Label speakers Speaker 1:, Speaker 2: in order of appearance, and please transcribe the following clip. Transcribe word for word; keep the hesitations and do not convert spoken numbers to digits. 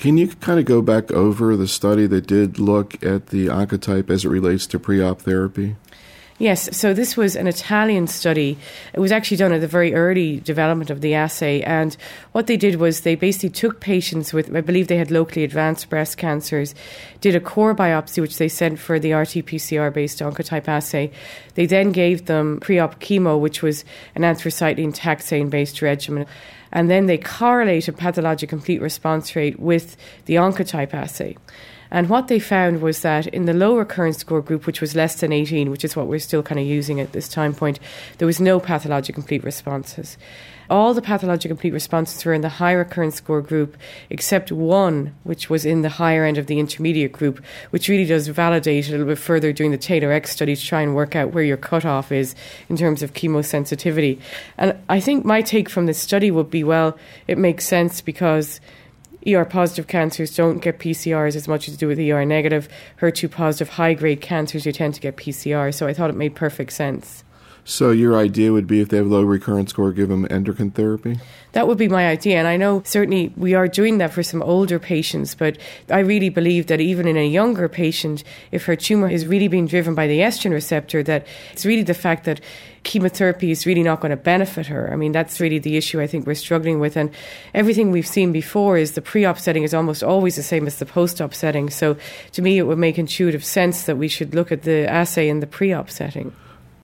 Speaker 1: Can you kind of go back over the study that did look at the Oncotype as it relates to pre-op therapy?
Speaker 2: Yes, so this was an Italian study. It was actually done at the very early development of the assay, and what they did was they basically took patients with, I believe they had locally advanced breast cancers, did a core biopsy which they sent for the R T P C R-based Oncotype assay. They then gave them pre-op chemo, which was an anthracycline taxane-based regimen, and then they correlated pathologic complete response rate with the Oncotype assay. And what they found was that in the low recurrence score group, which was less than eighteen, which is what we're still kind of using at this time point, there was no pathologic complete responses. All the pathologic complete responses were in the high recurrence score group, except one, which was in the higher end of the intermediate group, which really does validate a little bit further doing the TAILOR-X study to try and work out where your cutoff is in terms of chemosensitivity. And I think my take from this study would be, well, it makes sense because E R-positive cancers don't get P C Rs as much as they do with E R-negative. H E R two-positive high-grade cancers, you tend to get P C R. So I thought it made perfect sense.
Speaker 1: So your idea would be if they have low recurrence score, give them endocrine therapy?
Speaker 2: That would be my idea. And I know certainly we are doing that for some older patients, but I really believe that even in a younger patient, if her tumour is really being driven by the estrogen receptor, that it's really the fact that chemotherapy is really not going to benefit her. I mean, that's really the issue I think we're struggling with. And everything we've seen before is the pre-op setting is almost always the same as the post-op setting. So to me, it would make intuitive sense that we should look at the assay in the pre-op setting.